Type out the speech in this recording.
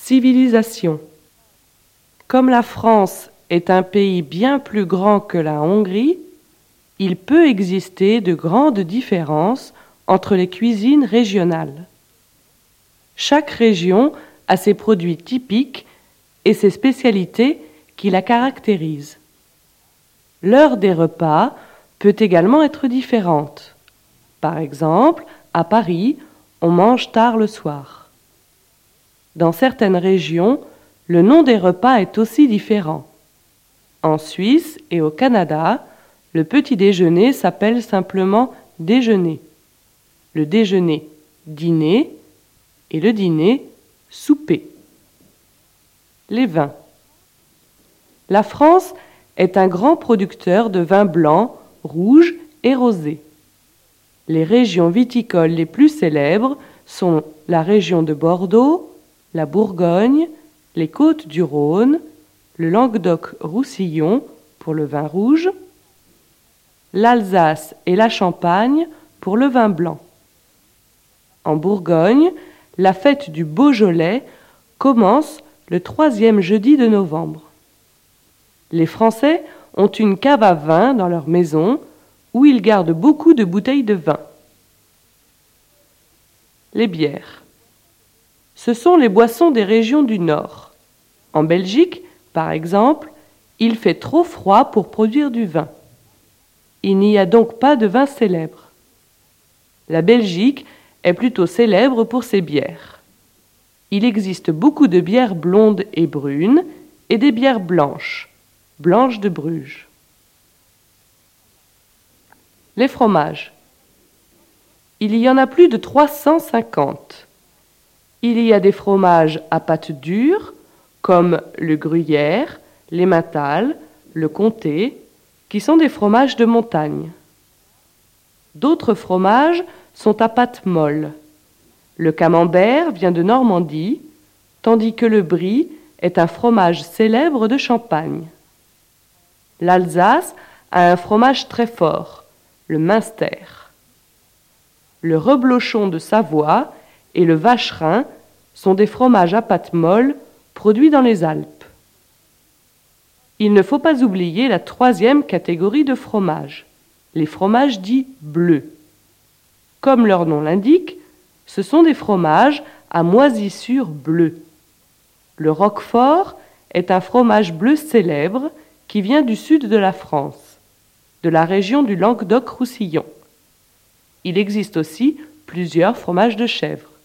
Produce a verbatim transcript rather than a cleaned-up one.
Civilisation. Comme la France est un pays bien plus grand que la Hongrie, il peut exister de grandes différences entre les cuisines régionales. Chaque région a ses produits typiques et ses spécialités qui la caractérisent. L'heure des repas peut également être différente. Par exemple, à Paris, on mange tard le soir. Dans certaines régions, le nom des repas est aussi différent. En Suisse et au Canada, le petit déjeuner s'appelle simplement déjeuner, le déjeuner dîner et le dîner souper. Les vins. La France est un grand producteur de vins blancs, rouges et rosés. Les régions viticoles les plus célèbres sont la région de Bordeaux, la Bourgogne, les Côtes du Rhône, le Languedoc-Roussillon pour le vin rouge, l'Alsace et la Champagne pour le vin blanc. En Bourgogne, la fête du Beaujolais commence le troisième jeudi de novembre. Les Français ont une cave à vin dans leur maison où ils gardent beaucoup de bouteilles de vin. Les bières. Ce sont les boissons des régions du Nord. En Belgique, par exemple, il fait trop froid pour produire du vin. Il n'y a donc pas de vin célèbre. La Belgique est plutôt célèbre pour ses bières. Il existe beaucoup de bières blondes et brunes et des bières blanches, blanches de Bruges. Les fromages. Il y en a plus de trois cent cinquante. Il y a des fromages à pâte dure, comme le gruyère, l'emmental, le comté, qui sont des fromages de montagne. D'autres fromages sont à pâte molle. Le camembert vient de Normandie, tandis que le brie est un fromage célèbre de Champagne. L'Alsace a un fromage très fort, le Münster. Le reblochon de Savoie et le vacherin sont des fromages à pâte molle produits dans les Alpes. Il ne faut pas oublier la troisième catégorie de fromages, les fromages dits bleus. Comme leur nom l'indique, ce sont des fromages à moisissure bleue. Le Roquefort est un fromage bleu célèbre qui vient du sud de la France, de la région du Languedoc-Roussillon. Il existe aussi plusieurs fromages de chèvre.